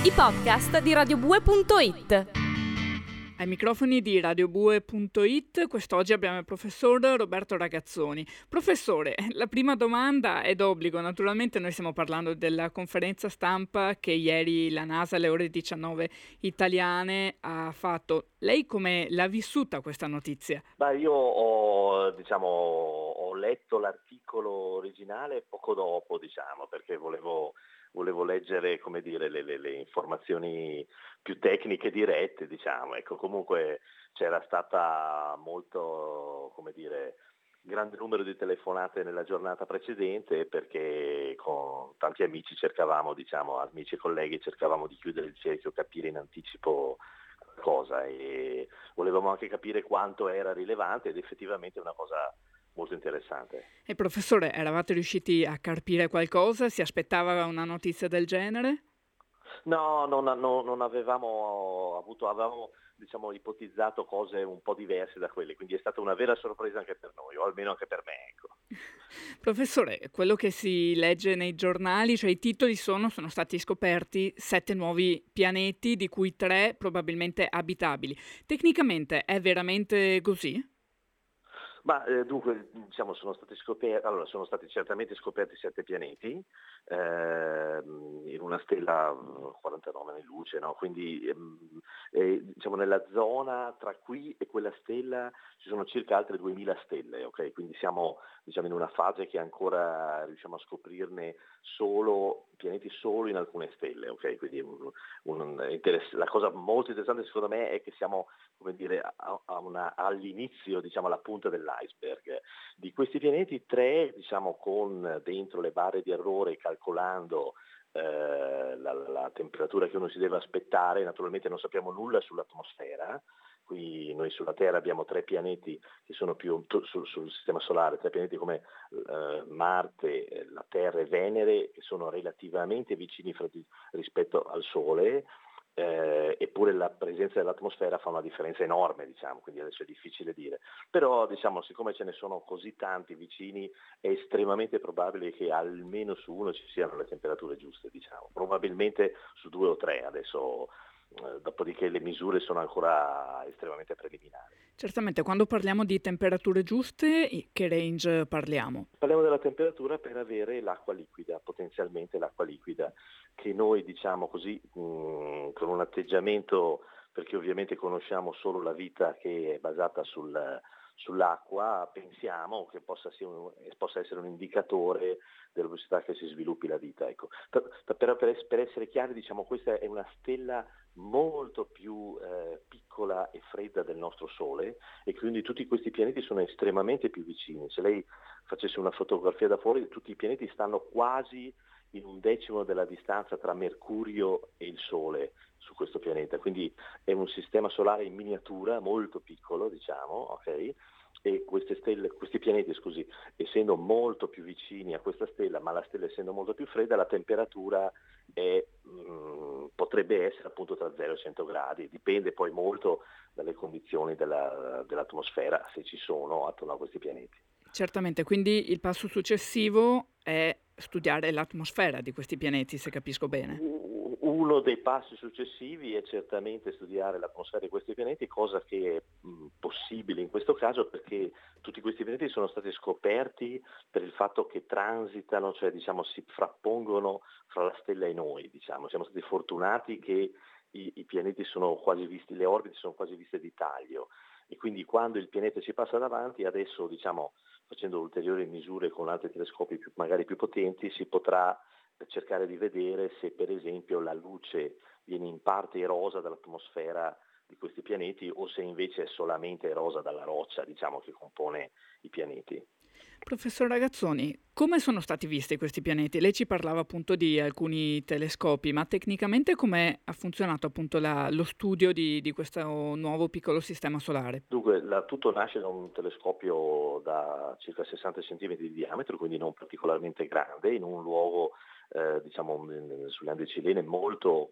I podcast di radiobue.it. Ai microfoni di radiobue.it quest'oggi abbiamo il professor Roberto Ragazzoni. Professore, la prima domanda è d'obbligo. Naturalmente noi stiamo parlando della conferenza stampa che ieri la NASA alle ore 19 italiane ha fatto. Lei come l'ha vissuta questa notizia? Io ho letto l'articolo originale poco dopo, perché volevo leggere, le informazioni più tecniche dirette, Ecco, comunque c'era stata grande numero di telefonate nella giornata precedente, perché con tanti amici amici e colleghi cercavamo di chiudere il cerchio, capire in anticipo cosa, e volevamo anche capire quanto era rilevante, ed effettivamente è una cosa molto interessante. E professore, eravate riusciti a carpire qualcosa? Si aspettava una notizia del genere? No, non avevamo ipotizzato cose un po' diverse da quelle, quindi è stata una vera sorpresa anche per noi, o almeno anche per me, ecco. Professore, quello che si legge nei giornali, cioè i titoli sono stati scoperti 7 nuovi pianeti, di cui 3 probabilmente abitabili. Tecnicamente è veramente così? Dunque, sono stati certamente scoperti 7 pianeti in una stella 49 anni luce, no? Quindi nella zona tra qui e quella stella ci sono circa altre 2000 stelle, ok? Quindi siamo in una fase che ancora riusciamo a scoprirne pianeti solo in alcune stelle, ok? Quindi la cosa molto interessante secondo me è che siamo all'inizio, alla punta dell'iceberg. Di questi pianeti 3, con dentro le barre di errore, calcolando la temperatura che uno si deve aspettare. Naturalmente non sappiamo nulla sull'atmosfera. Qui noi sulla Terra abbiamo 3 pianeti che sono più sul sistema solare, 3 pianeti come Marte, la Terra e Venere, che sono relativamente vicini rispetto al Sole. Eppure la presenza dell'atmosfera fa una differenza enorme, quindi adesso è difficile dire. Però siccome ce ne sono così tanti vicini, è estremamente probabile che almeno su uno ci siano le temperature giuste, probabilmente su 2 o 3 adesso. Dopodiché le misure sono ancora estremamente preliminari. Certamente, quando parliamo di temperature giuste, che range parliamo? Parliamo della temperatura per avere l'acqua liquida, potenzialmente l'acqua liquida, che noi con un atteggiamento, perché ovviamente conosciamo solo la vita che è basata sull'acqua, pensiamo che possa essere un indicatore della velocità che si sviluppi la vita. Ecco. Però per essere chiari, questa è una stella molto più piccola e fredda del nostro Sole, e quindi tutti questi pianeti sono estremamente più vicini. Se lei facesse una fotografia da fuori, tutti i pianeti stanno quasi in 1/10 della distanza tra Mercurio e il Sole su questo pianeta, quindi è un sistema solare in miniatura, molto piccolo, ok? E questi pianeti, essendo molto più vicini a questa stella, ma la stella essendo molto più fredda, la temperatura potrebbe essere appunto tra 0 e 100 gradi, dipende poi molto dalle condizioni dell'atmosfera, se ci sono attorno a questi pianeti. Certamente, quindi il passo successivo è studiare l'atmosfera di questi pianeti, se capisco bene. Uno dei passi successivi è certamente studiare l'atmosfera di questi pianeti, cosa che è possibile in questo caso perché tutti questi pianeti sono stati scoperti per il fatto che transitano, si frappongono fra la stella e noi. Siamo stati fortunati che i pianeti sono quasi visti, le orbite sono quasi viste di taglio, e quindi quando il pianeta ci passa davanti, adesso facendo ulteriori misure con altri telescopi magari più potenti, si potrà cercare di vedere se per esempio la luce viene in parte erosa dall'atmosfera di questi pianeti o se invece è solamente erosa dalla roccia che compone i pianeti. Professor Ragazzoni, come sono stati visti questi pianeti? Lei ci parlava appunto di alcuni telescopi, ma tecnicamente come ha funzionato appunto lo studio di questo nuovo piccolo sistema solare? Dunque, tutto nasce da un telescopio da circa 60 cm di diametro, quindi non particolarmente grande, in un luogo sulle Ande cilene molto,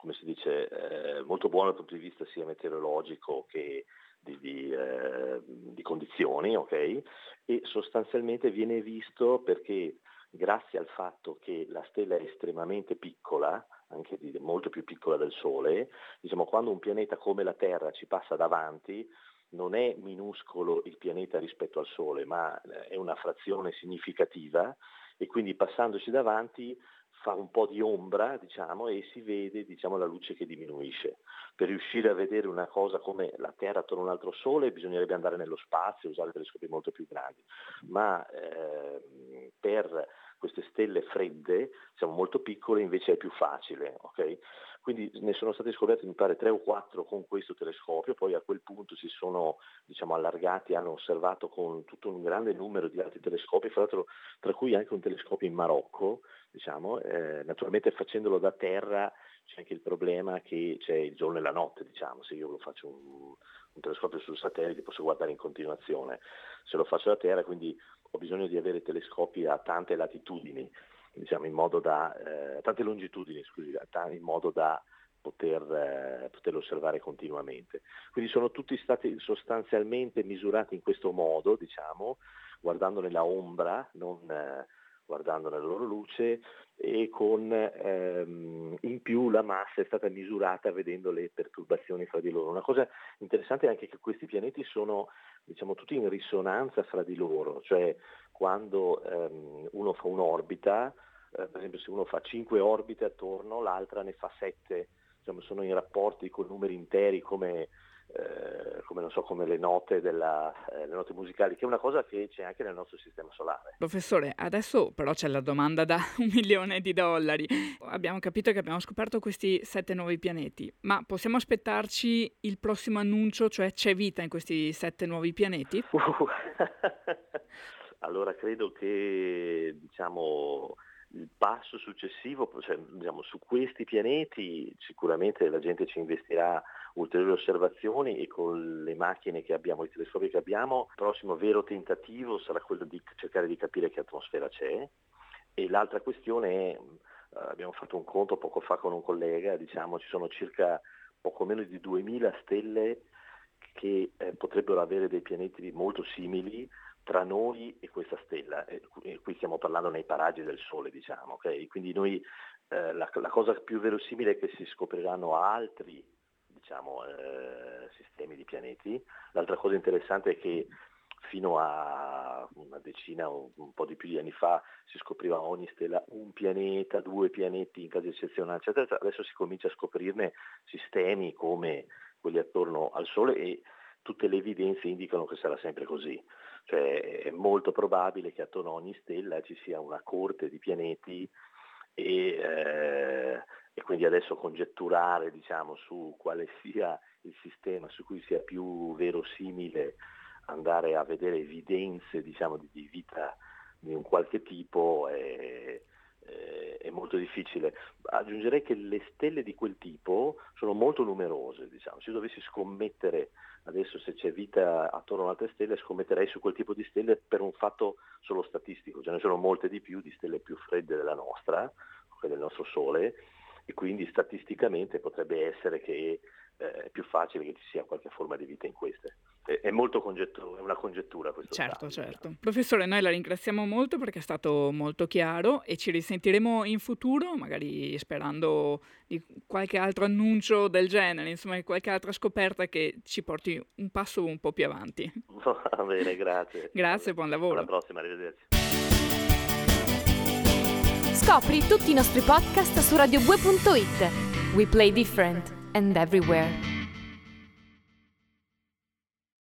molto buono dal punto di vista sia meteorologico che di condizioni, ok? E sostanzialmente viene visto perché grazie al fatto che la stella è estremamente piccola, anche molto più piccola del Sole, diciamo, quando un pianeta come la Terra ci passa davanti, non è minuscolo il pianeta rispetto al Sole, ma è una frazione significativa, e quindi passandoci davanti fa un po' di ombra, diciamo, e si vede, diciamo, la luce che diminuisce. Per riuscire a vedere una cosa come la Terra attorno a un altro Sole bisognerebbe andare nello spazio e usare telescopi molto più grandi, ma per queste stelle fredde, diciamo, molto piccole, invece è più facile, ok? Quindi ne sono stati scoperti, mi pare, 3 o 4 con questo telescopio, poi a quel punto si sono, diciamo, allargati, hanno osservato con tutto un grande numero di altri telescopi, fra l'altro tra cui anche un telescopio in Marocco, diciamo, naturalmente facendolo da terra c'è anche il problema che c'è il giorno e la notte, diciamo, se io lo faccio un telescopio sul satellite posso guardare in continuazione, se lo faccio da terra quindi ho bisogno di avere telescopi a tante latitudini, diciamo, in modo da tante longitudini, scusi, in modo da poterlo osservare continuamente. Quindi sono tutti stati sostanzialmente misurati in questo modo, diciamo, guardando nella ombra, non guardando nella loro luce, e con in più la massa è stata misurata vedendo le perturbazioni fra di loro. Una cosa interessante è anche che questi pianeti sono, diciamo, tutti in risonanza fra di loro, cioè quando uno fa un'orbita, per esempio se uno fa 5 orbite attorno, l'altra ne fa 7, diciamo, sono in rapporti con numeri interi come non so, come le note musicali, che è una cosa che c'è anche nel nostro sistema solare. Professore, adesso però c'è la domanda da $1 milione. Abbiamo capito che abbiamo scoperto questi 7 nuovi pianeti, ma possiamo aspettarci il prossimo annuncio, cioè c'è vita in questi 7 nuovi pianeti? Allora credo che, diciamo, il passo successivo, cioè, diciamo, su questi pianeti sicuramente la gente ci investirà ulteriori osservazioni, e con le macchine che abbiamo, i telescopi che abbiamo, il prossimo vero tentativo sarà quello di cercare di capire che atmosfera c'è. E l'altra questione è, abbiamo fatto un conto poco fa con un collega, diciamo, ci sono circa poco meno di 2000 stelle che potrebbero avere dei pianeti molto simili tra noi e questa stella, e qui stiamo parlando nei paraggi del Sole, diciamo, ok? Quindi noi la cosa più verosimile è che si scopriranno altri, diciamo, sistemi di pianeti. L'altra cosa interessante è che fino a una decina o un po' di più di anni fa si scopriva ogni stella un pianeta, 2 pianeti in casi eccezionali, eccetera. Adesso si comincia a scoprirne sistemi come quelli attorno al Sole, e tutte le evidenze indicano che sarà sempre così. Cioè è molto probabile che attorno a ogni stella ci sia una corte di pianeti, e quindi adesso congetturare, diciamo, su quale sia il sistema su cui sia più verosimile andare a vedere evidenze, diciamo, di vita di un qualche tipo è molto difficile. Aggiungerei che le stelle di quel tipo sono molto numerose, diciamo. Se io dovessi scommettere adesso se c'è vita attorno a altre stelle, scommetterei su quel tipo di stelle per un fatto solo statistico, ce ne sono molte di più di stelle più fredde della nostra, del nostro Sole, e quindi statisticamente potrebbe essere che è più facile che ci sia qualche forma di vita in queste. È molto è una congettura questo. Certo. Professore, noi la ringraziamo molto perché è stato molto chiaro, e ci risentiremo in futuro, magari sperando di qualche altro annuncio del genere, insomma qualche altra scoperta che ci porti un passo un po' più avanti. Va bene, grazie. Grazie, buon lavoro. Alla prossima, arrivederci. Scopri tutti i nostri podcast su radiobue.it. We play different and everywhere.